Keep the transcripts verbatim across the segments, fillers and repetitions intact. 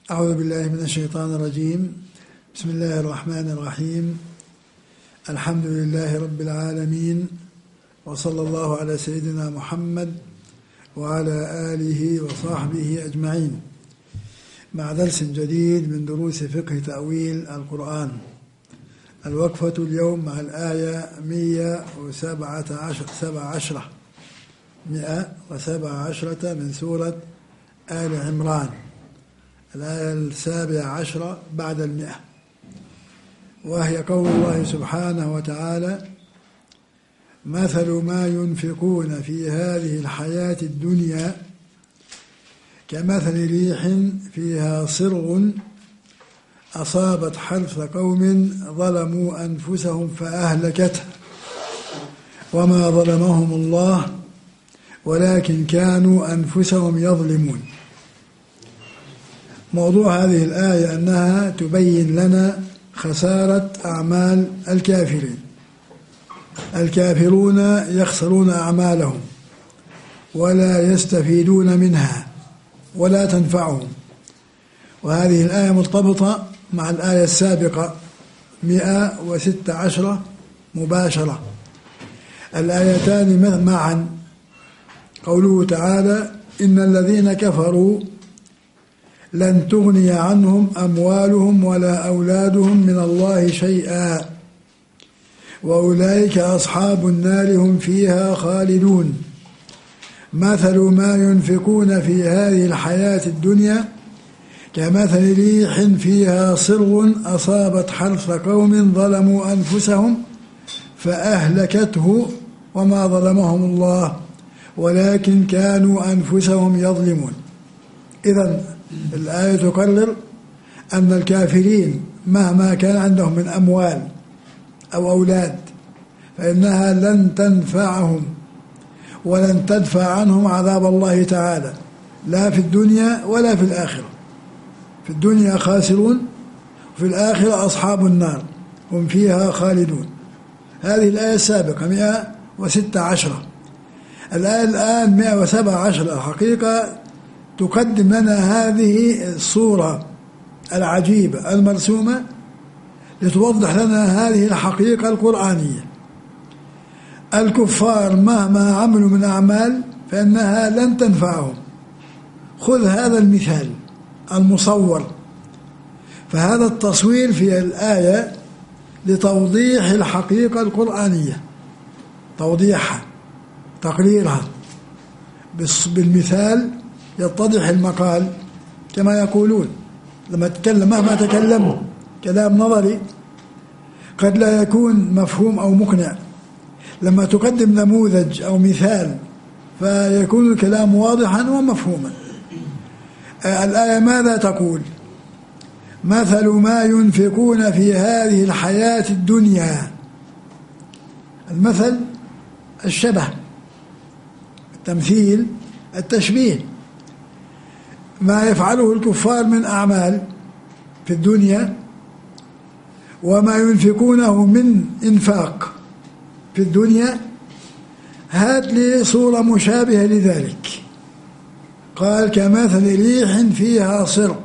أعوذ بالله من الشيطان الرجيم. بسم الله الرحمن الرحيم. الحمد لله رب العالمين، وصلى الله على سيدنا محمد وعلى آله وصحبه أجمعين، مع درس جديد من دروس فقه تأويل القرآن. الوقفة اليوم مع الآية مئة وسبعة عشر سبع عشرة مئة وسبع عشرة من سورة آل عمران، الآية السابعة عشرة بعد المئة، وهي قول الله سبحانه وتعالى: مثل ما ينفقون في هذه الحياة الدنيا كمثل ريح فيها صرغ أصابت حرث قوم ظلموا أنفسهم فأهلكته وما ظلمهم الله ولكن كانوا أنفسهم يظلمون. موضوع هذه الآية أنها تبين لنا خسارة أعمال الكافرين. الكافرون يخسرون أعمالهم ولا يستفيدون منها ولا تنفعهم، وهذه الآية مرتبطة مع الآية السابقة مئة وستة عشرة مباشرة. الآيتان معا قوله تعالى: إن الذين كفروا لن تغني عنهم أموالهم ولا أولادهم من الله شيئا وأولئك أصحاب النار هم فيها خالدون. مثل ما ينفقون في هذه الحياة الدنيا كمثل ريح فيها صرغ أصابت حرث قوم ظلموا أنفسهم فأهلكته وما ظلمهم الله ولكن كانوا أنفسهم يظلمون. إذن الآية تقرر أن الكافرين مهما كان عندهم من أموال أو أولاد فإنها لن تنفعهم ولن تدفع عنهم عذاب الله تعالى، لا في الدنيا ولا في الآخرة. في الدنيا خاسرون، وفي الآخرة أصحاب النار هم فيها خالدون. هذه الآية السابقة مئة وستة عشرة. الآية الآن مئة وسبعة عشرة الحقيقة تقدم لنا هذه الصورة العجيبة المرسومة لتوضح لنا هذه الحقيقة القرآنية. الكفار مهما عملوا من أعمال فإنها لن تنفعهم. خذ هذا المثال المصور، فهذا التصوير في الآية لتوضيح الحقيقة القرآنية، توضيحها، تقريرها. بالمثال يتضح المقال كما يقولون. لما تتكلم مهما تكلموا كلام نظري قد لا يكون مفهوم أو مقنع، لما تقدم نموذج أو مثال فيكون الكلام واضحا ومفهوما. الآية ماذا تقول؟ مثل ما ينفقون في هذه الحياة الدنيا. المثل الشبه، التمثيل، التشبيه. ما يفعله الكفار من أعمال في الدنيا وما ينفقونه من إنفاق في الدنيا، هات لي صورة مشابهة لذلك. قال: كمثل ريح فيها صرغ.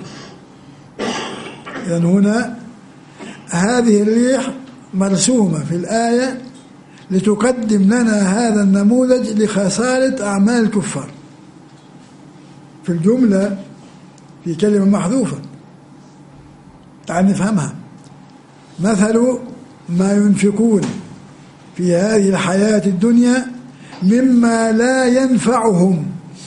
إذن هنا هذه الريح مرسومة في الآية لتقدم لنا هذا النموذج لخسارة أعمال الكفار. في الجملة في كلمة محذوفة، تعال نفهمها. مثل ما ينفقون في هذه الحياة الدنيا مما لا ينفعهم،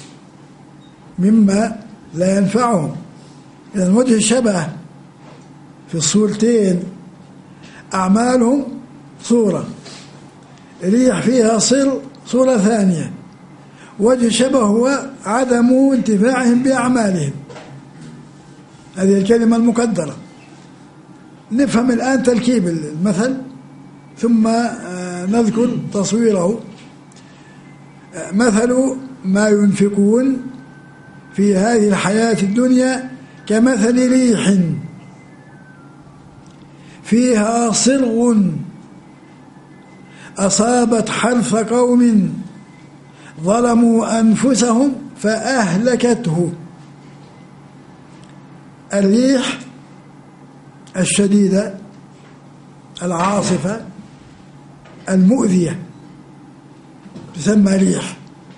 مما لا ينفعهم. إذن وجه الشبه في الصورتين، أعمالهم صورة، ريح فيها صر صورة ثانية. وجه الشبه هو عدم انتفاعهم بأعمالهم. هذه الكلمة المقدرة. نفهم الآن تركيب المثل ثم نذكر تصويره. مثل ما ينفقون في هذه الحياة الدنيا كمثل ريح فيها صرغ أصابت حرث قوم ظلموا أنفسهم فأهلكته. الريح الشديدة العاصفة المؤذية تسمى ريح،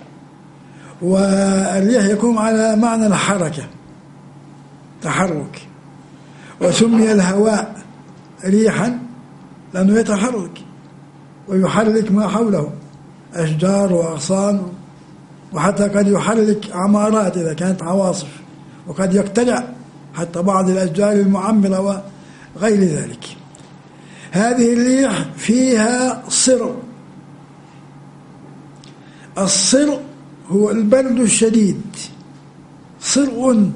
والريح يكون على معنى الحركة تحرك، وسمي الهواء ريحا لأنه يتحرك ويحرك ما حوله أشجار وأغصان، وحتى قد يحرك عمارات إذا كانت عواصف، وقد يقتلع حتى بعض الأشجار المعمرة وغير ذلك. هذه الريح فيها صر. الصر هو البرد الشديد، صر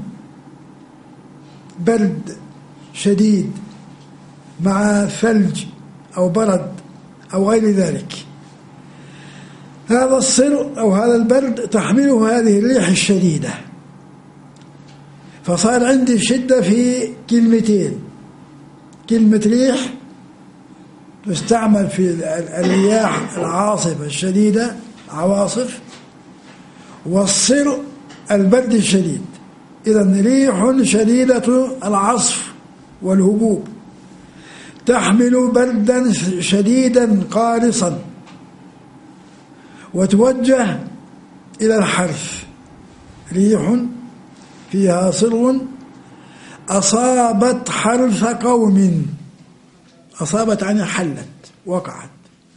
برد شديد مع ثلج أو برد أو غير ذلك. هذا الصر أو هذا البرد تحمله هذه الريح الشديدة. فصار عندي الشدة في كلمتين: كلمة ريح تستعمل في الرياح العاصفة الشديدة عواصف، والصر البرد الشديد. إذن ريح شديدة العصف والهبوب تحمل بردا شديدا قارصا وتوجه إلى الحرث. ريح فيها صر أصابت حرث قوم. أصابت يعني حلت وقعت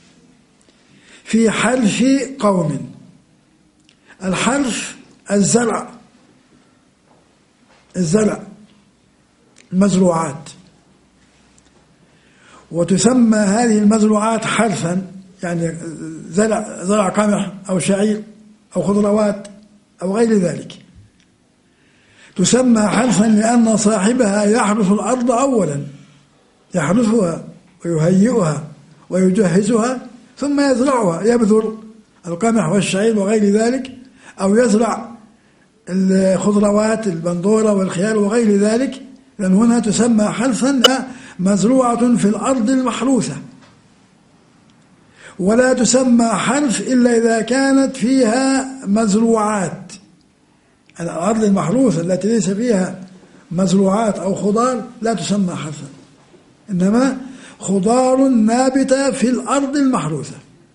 في حرث قوم. الحرث الزرع، الزرع المزروعات، وتسمى هذه المزروعات حرثا يعني زرع زرع قمح أو شعير أو خضروات أو غير ذلك. تسمى حرثا لأن صاحبها يحرث الأرض أولا، يحرثها ويهيئها ويجهزها ثم يزرعها، يبذر القمح والشعير وغير ذلك، أو يزرع الخضروات البندورة والخيار وغير ذلك. لأن هنا تسمى حرثا مزروعة في الأرض المحروثة، ولا تسمى حرث إلا إذا كانت فيها مزروعات. الأرض المحروثة التي ليس فيها مزروعات أو خضار لا تسمى حرثا، إنما خضار نابتة في الأرض المحروثة.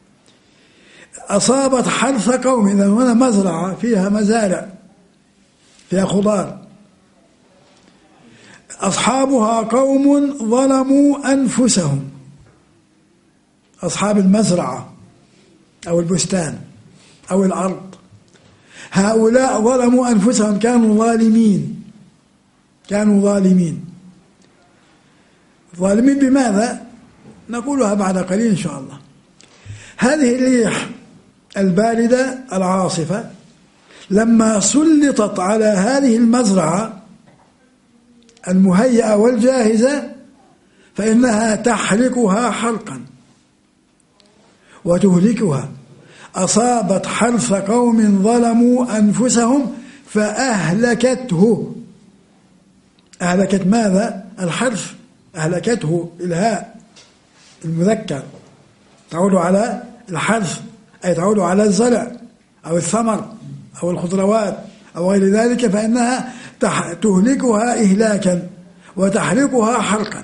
أصابت حرث قوم، إذا هنا مزرعة فيها مزارع فيها خضار. أصحابها قوم ظلموا أنفسهم، أصحاب المزرعة أو البستان أو الأرض، هؤلاء ظلموا أنفسهم، كانوا ظالمين، كانوا ظالمين. ظالمين بماذا؟ نقولها بعد قليل إن شاء الله. هذه الريح الباردة العاصفة لما سلطت على هذه المزرعة المهيئة والجاهزة فإنها تحرقها حرقا وتهلكها. أصابت حرث قوم ظلموا أنفسهم فأهلكته. أهلكت ماذا؟ الحرث، أهلكته الهاء المذكر تعود على الحرث، أي تعود على الزرع أو الثمر أو الخضروات أو غير ذلك، فإنها تهلكها إهلاكا وتحرقها حرقا.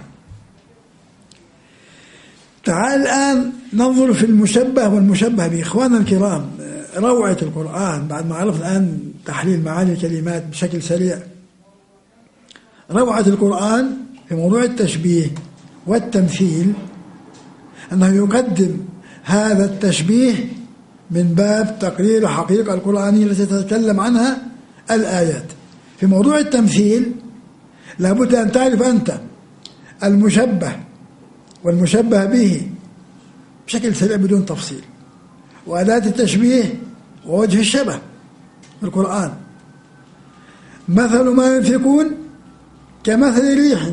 تعال الآن ننظر في المشبه والمشبه به. إخواننا الكرام، روعة القرآن بعد ما عرفنا الآن تحليل معاني الكلمات بشكل سريع، روعة القرآن في موضوع التشبيه والتمثيل أنه يقدم هذا التشبيه من باب تقرير الحقيقة القرآنية التي تتكلم عنها الآيات. في موضوع التمثيل لابد أن تعرف أنت المشبه والمشبه به بشكل سريع بدون تفصيل، وأداة التشبيه ووجه الشبه في القرآن. مثل ما ينفقون كمثل ريح.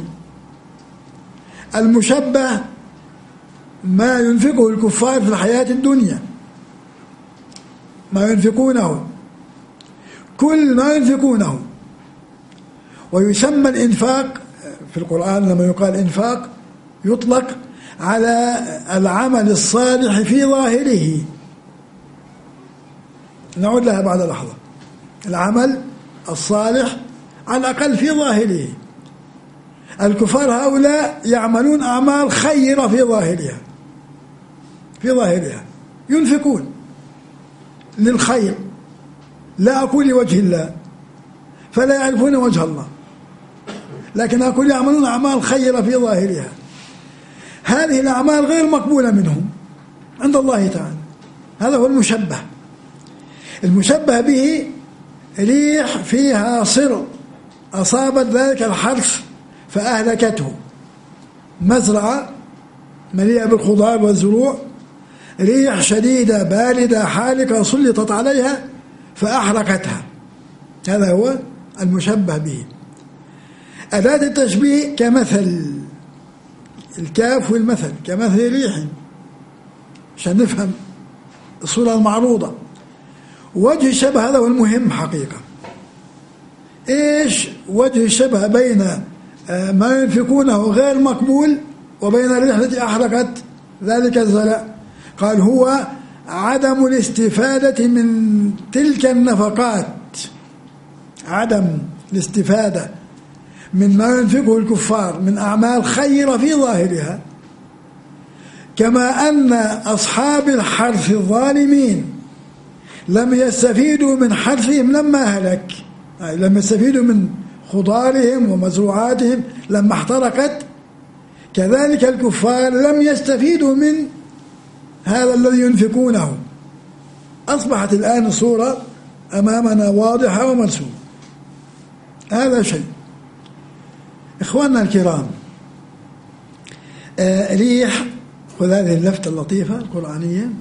المشبه ما ينفقه الكفار في الحياة الدنيا، ما ينفقونه، كل ما ينفقونه. ويسمى الإنفاق في القرآن لما يقال إنفاق يطلق على العمل الصالح في ظاهره. نعود لها بعد لحظة. العمل الصالح على الأقل في ظاهره، الكفار هؤلاء يعملون أعمال خيرة في ظاهرها في ظاهرها ينفقون للخير، لا أقول لوجه الله فلا يعرفون وجه الله، لكن أقول يعملون أعمال خيرة في ظاهرها. هذه الأعمال غير مقبولة منهم عند الله تعالى. هذا هو المشبه. المشبه به ريح فيها صر أصابت ذلك الحرث فأهلكته، مزرعة مليئة بالخضار والزروع، ريح شديدة باردة حالكة سلطت عليها فأحرقتها. هذا هو المشبه به. أداة التشبيه كمثل، الكاف والمثل، كمثل ريح عشان نفهم الصورة المعروضة. وجه الشبه هذا هو المهم حقيقة. إيش وجه الشبه بين ما ينفقونه غير مقبول وبين الريح التي أحرقت ذلك الزرع؟ قال هو عدم الاستفادة من تلك النفقات، عدم الاستفادة من ما ينفقه الكفار من أعمال خيرة في ظاهرها، كما أن أصحاب الحرث الظالمين لم يستفيدوا من حرثهم لما هلك، يعني لم يستفيدوا من خضارهم ومزروعاتهم لما احترقت، كذلك الكفار لم يستفيدوا من هذا الذي ينفقونه. أصبحت الآن الصورة أمامنا واضحة ومرسومة. هذا شيء. إخواننا الكرام، آه ريح، خذ هذه اللفتة اللطيفة القرآنية.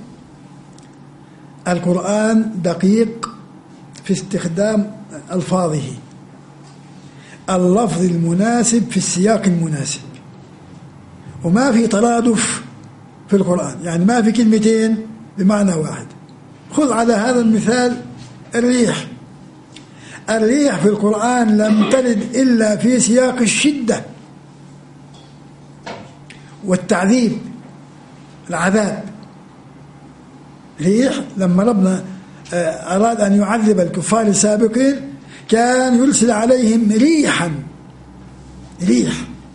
القرآن دقيق في استخدام ألفاظه، اللفظ المناسب في السياق المناسب، وما في ترادف في القرآن، يعني ما في كلمتين بمعنى واحد. خذ على هذا المثال الريح. الريح في القرآن لم ترد إلا في سياق الشدة والتعذيب، العذاب. ريح لما ربنا أراد أن يعذب الكفار السابقين كان يرسل عليهم ريحا، ريح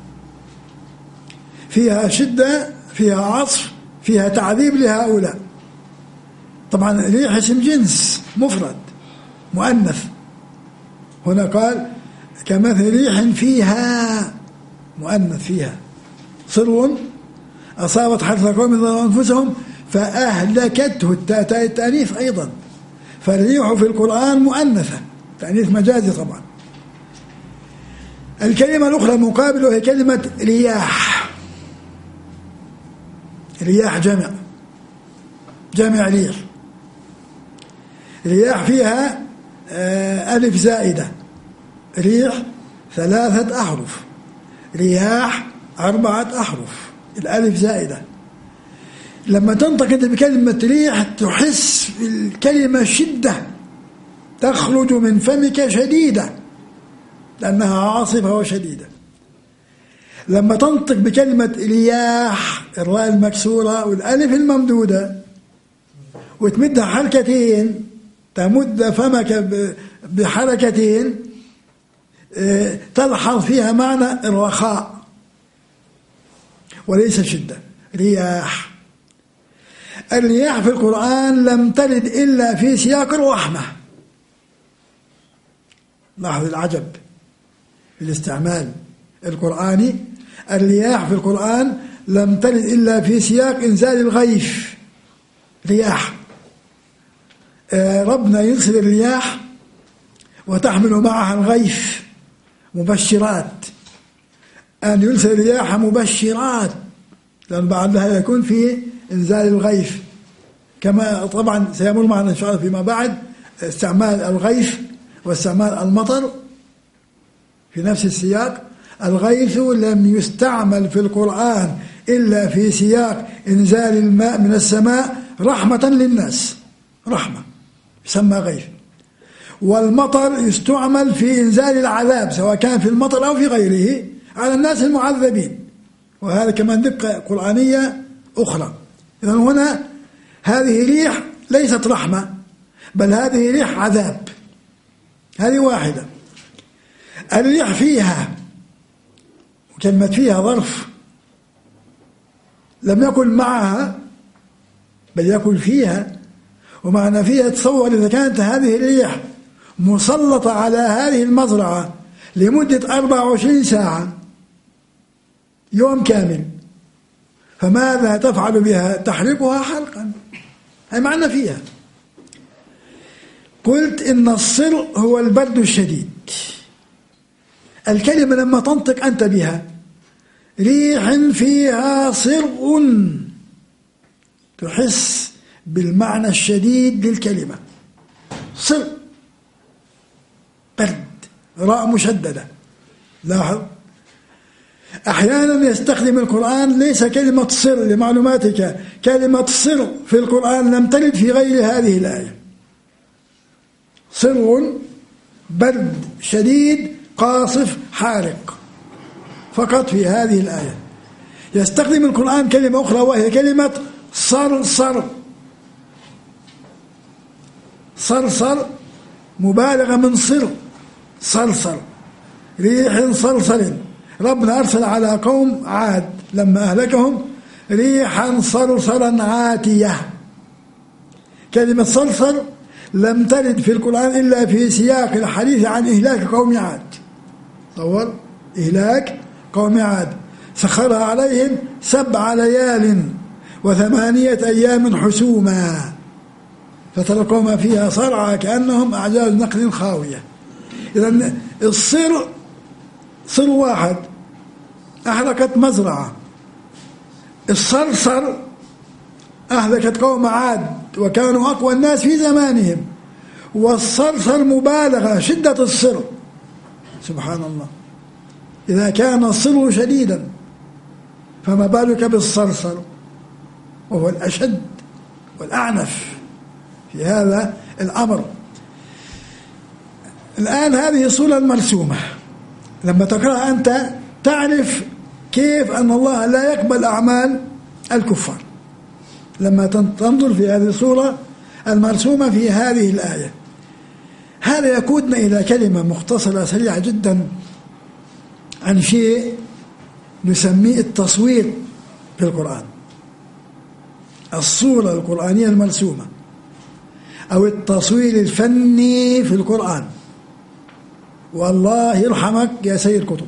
فيها شدة، فيها عصف، فيها تعذيب لهؤلاء. طبعا ريح اسم جنس مفرد مؤنث، هنا قال كمثل ريح فيها مؤنث، فيها صر أصابت حرث قوم ظلموا أنفسهم فأهلكته، التاء التأنيث أيضا، فالريح في القرآن مؤنثة، تأنيث مجازي طبعا. الكلمة الأخرى مقابله هي كلمة رياح. رياح جمع، جمع ريح. رياح فيها ألف زائدة، ريح ثلاثة أحرف، رياح أربعة أحرف، الألف زائدة. لما تنطق أنت بكلمة ريح تحس الكلمة شدة تخرج من فمك شديدة لأنها عاصفة وشديدة. لما تنطق بكلمة رياح، الراء المكسورة والألف الممدودة، وتمدها حركتين، تمد فمك بحركتين، تلحظ فيها معنى الرخاء وليس شدة. رياح. الرياح في القرآن لم ترد إلا في سياق الرحمة. لاحظ العجب في الاستعمال القرآني. الرياح في القرآن لم ترد إلا في سياق إنزال الغيث. رياح، ربنا يرسل الرياح وتحمل معها الغيث مبشرات، أن يرسل الرياح مبشرات، لأن بعدها يكون في إنزال الغيث، كما طبعا سيمر معنا إن شاء الله فيما بعد استعمال الغيث واستعمال المطر في نفس السياق. الغيث لم يستعمل في القرآن إلا في سياق إنزال الماء من السماء رحمة للناس، رحمة يسمى غيث. والمطر يستعمل في إنزال العذاب سواء كان في المطر أو في غيره على الناس المعذبين، وهذا كمان دقة قرآنية أخرى. إذن هنا هذه ريح ليست رحمة، بل هذه ريح عذاب. هذه واحدة. الريح فيها كلمة فيها ظرف، لم يكن معها بل يكن فيها. ومعنى فيها تصور إذا كانت هذه الريح مسلطة على هذه المزرعة لمدة أربع وعشرين ساعة يوم كامل، فماذا تفعل بها؟ تحرقها حرقا. هي معنى فيها. قلت إن الصر هو البرد الشديد. الكلمة لما تنطق أنت بها ريح فيها صر، تحس بالمعنى الشديد للكلمة. صر برد، راء مشددة. لاحظ أحيانا يستخدم القرآن ليس كلمة صر، لمعلوماتك كلمة صر في القرآن لم ترد في غير هذه الآية. صر برد شديد قاصف حارق فقط في هذه الآية. يستخدم القرآن كلمة أخرى وهي كلمة صرصر. صرصر مبالغة من صر، صرصر ريح صرصر. ربنا أرسل على قوم عاد لما أهلكهم ريحا صرصرا عاتية. كلمة صرصر لم ترد في القرآن إلا في سياق الحديث عن إهلاك قوم عاد. تصور إهلاك قوم عاد، سخرها عليهم سبع ليال وثمانية أيام حسوما فترى القوم فيها صرعى كأنهم أعجاز نخل خاوية. إذن الصر صر واحد أهلكت مزرعة. الصرصر أهلكت قوم عاد وكانوا أقوى الناس في زمانهم. والصرصر مبالغة شدة الصر. سبحان الله، إذا كان الصر شديدا فما بالك بالصرصر وهو الأشد والأعنف في هذا الأمر. الآن هذه الصورة المرسومة لما تقرأها أنت تعرف كيف أن الله لا يقبل أعمال الكفار. لما تنظر في هذه الصورة المرسومة في هذه الآية، هذا يقودنا إلى كلمة مختصرة سريعة جدا عن شيء نسميه التصوير في القرآن. الصورة القرآنية المرسومة أو التصوير الفني في القرآن. والله يرحمك يا سيد قطب،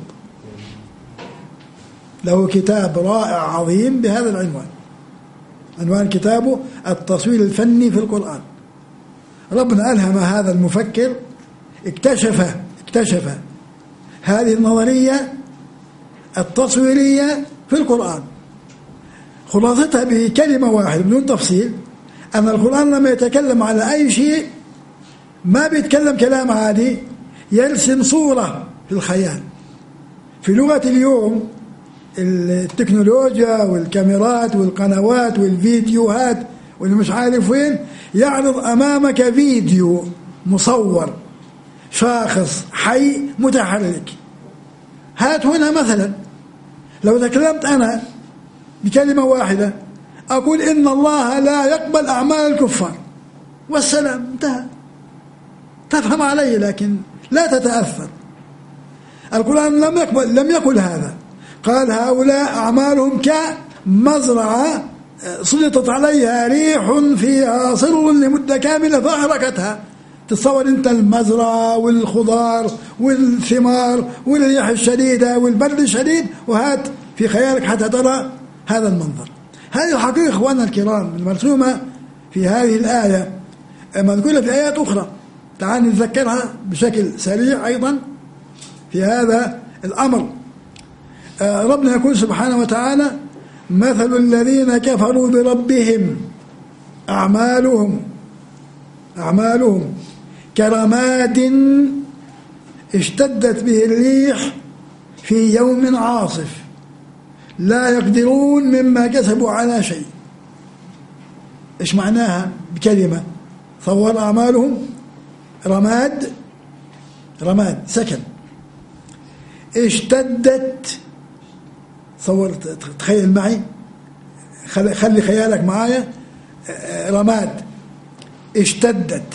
له كتاب رائع عظيم بهذا العنوان. عنوان كتابه التصوير الفني في القرآن. ربنا ألهم هذا المفكر اكتشف اكتشف هذه النظرية التصويرية في القرآن. خلاصتها بكلمة واحدة بدون تفصيل، أن القرآن لما يتكلم على أي شيء ما بيتكلم كلام عادي، يرسم صورة في الخيال. في لغة اليوم التكنولوجيا والكاميرات والقنوات والفيديوهات واللي مش عارف وين يعرض أمامك فيديو مصور شاخص حي متحرك. هات هنا مثلا لو تكلمت أنا بكلمة واحدة أقول إن الله لا يقبل أعمال الكفار والسلام، انتهى، تفهم علي لكن لا تتأثر. القرآن لم يقبل لم يقل هذا، قال هؤلاء أعمالهم كمزرعة سلطت عليها ريح فيها صر لمدة كاملة فأحرقتها. تصور أنت المزرعة والخضار والثمار والريح الشديدة والبرد الشديد وهات في خيالك حتى ترى هذا المنظر. هذه الحقيقة إخواننا الكرام المرسومة في هذه الآية مذكورة في آيات أخرى، تعال نتذكرها بشكل سريع أيضا في هذا الأمر. ربنا يقول سبحانه وتعالى مثل الذين كفروا بربهم أعمالهم أعمالهم كرماد اشتدت به الريح في يوم عاصف لا يقدرون مما كسبوا على شيء. إيش معناها بكلمة؟ صور أعمالهم رماد رماد سكن اشتدت. صور تخيل معي، خلي خيالك معايا، رماد اشتدت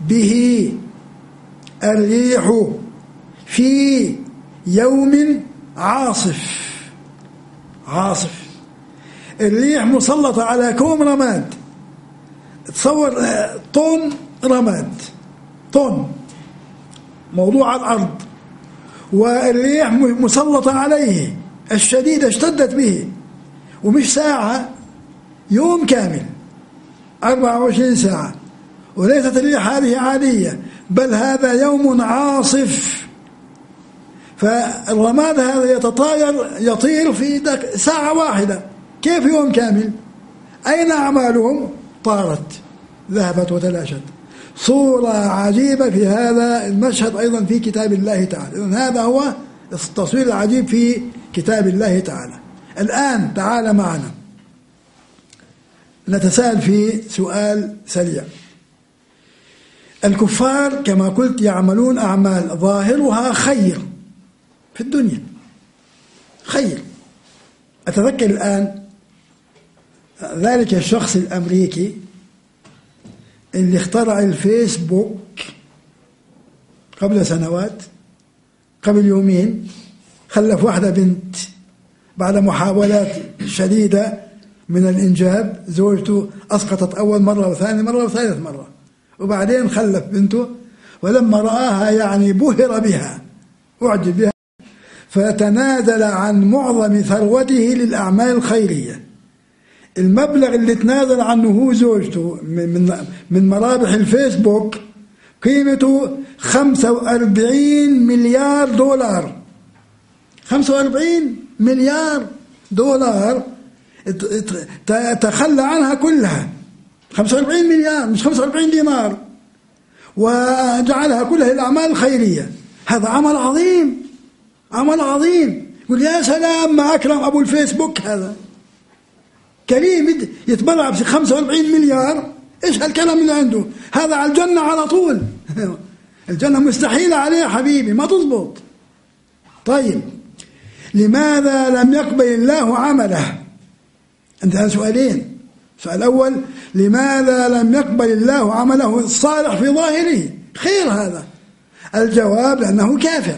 به الريح في يوم عاصف عاصف الريح مسلطة على كوم رماد. تصور طن رماد، طن موضوع على الأرض، والريح مسلطة عليه الشديدة اشتدت به، ومش ساعة، يوم كامل أربعة وعشرين ساعة. وليست الريح هذه عادية، بل هذا يوم عاصف. فالرماد هذا يتطاير يطير في ساعة واحدة، كيف يوم كامل؟ أين أعمالهم؟ طارت، ذهبت وتلاشت. صورة عجيبة في هذا المشهد أيضا في كتاب الله تعالى. إذن هذا هو التصوير العجيب في كتاب الله تعالى. الآن تعال معنا نتساءل في سؤال سريع. الكفار كما قلت يعملون أعمال ظاهرها خير في الدنيا، خير. أتذكر الآن ذلك الشخص الأمريكي اللي اخترع الفيسبوك قبل سنوات، قبل يومين خلف واحدة بنت بعد محاولات شديدة من الإنجاب. زوجته أسقطت أول مرة وثاني مرة وثالث مرة، وبعدين خلف بنته، ولما رآها يعني بهر بها، أعجب بها، فتنازل عن معظم ثروته للأعمال الخيرية. المبلغ اللي تنازل عنه هو زوجته من من مرابح الفيسبوك قيمته خمسة وأربعين مليار دولار. خمسة وأربعين مليار دولار تخلى عنها كلها. خمسة وأربعين مليار مش خمسة وأربعين دينار، وجعلها كلها للأعمال الخيرية. هذا عمل عظيم، عمل عظيم. يقول يا سلام ما أكرم أبو الفيسبوك، هذا كريم يتبرع ب خمسة وأربعين مليار. إيش هالكلام اللي عنده؟ هذا على الجنة على طول. الجنة مستحيلة عليه حبيبي، ما تضبط. طيب لماذا لم يقبل الله عمله؟ عندنا سؤالين. السؤال الأول، لماذا لم يقبل الله عمله الصالح في ظاهره؟ خير هذا. الجواب لأنه كافر،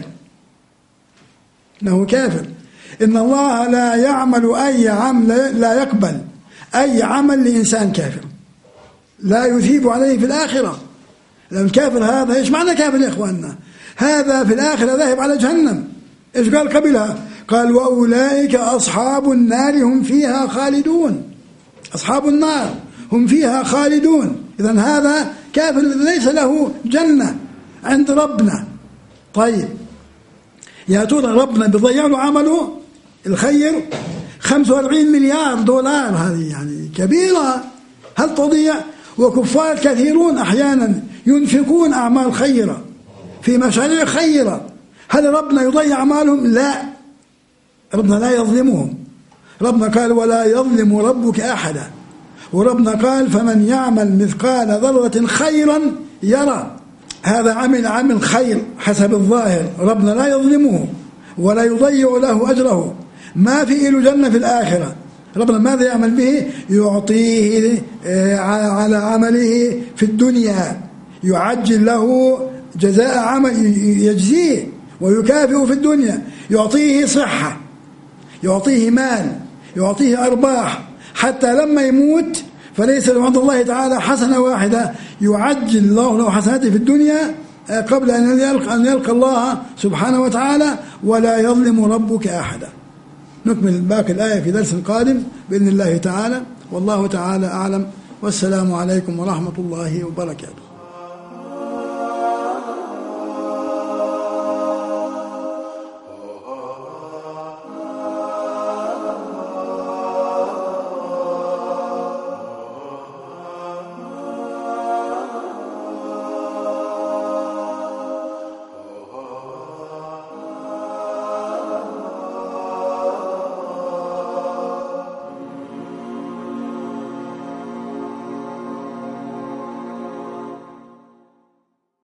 إنه كافر. إن الله لا يعمل أي عمل، لا يقبل أي عمل لإنسان كافر، لا يثيب عليه في الآخرة. لأن الكافر هذا، إيش معنى كافر يا إخواننا؟ هذا في الآخرة ذاهب على جهنم. إيش قال قبلها؟ قال وأولئك أصحاب النار هم فيها خالدون. أصحاب النار هم فيها خالدون. إذن هذا كافر ليس له جنة عند ربنا. طيب يا ترى ربنا بيضيع له عمله الخير؟ خمسة وأربعين مليار دولار هذه يعني كبيرة، هل تضيع؟ وكفار كثيرون أحيانا ينفقون أعمال خيرة في مشاريع خيرة، هل ربنا يضيع أعمالهم؟ لا، ربنا لا يظلمهم. ربنا قال ولا يظلم ربك أحدا، وربنا قال فمن يعمل مثقال ذرة خيرا يرى. هذا عمل عمل خير حسب الظاهر، ربنا لا يظلمه ولا يضيع له أجره، ما في له جنة في الآخرة. ربنا ماذا يعمل به؟ يعطيه على عمله في الدنيا، يعجل له جزاء عمل، يجزيه ويكافئه في الدنيا، يعطيه صحة، يعطيه مال، يعطيه أرباح، حتى لما يموت فليس له عند الله تعالى حسنة واحدة، يعجل الله له حسناته في الدنيا قبل أن يلقى, أن يلقى الله سبحانه وتعالى، ولا يظلم ربك أحدا. نكمل باقي الآية في درس قادم بإذن الله تعالى، والله تعالى أعلم، والسلام عليكم ورحمة الله وبركاته.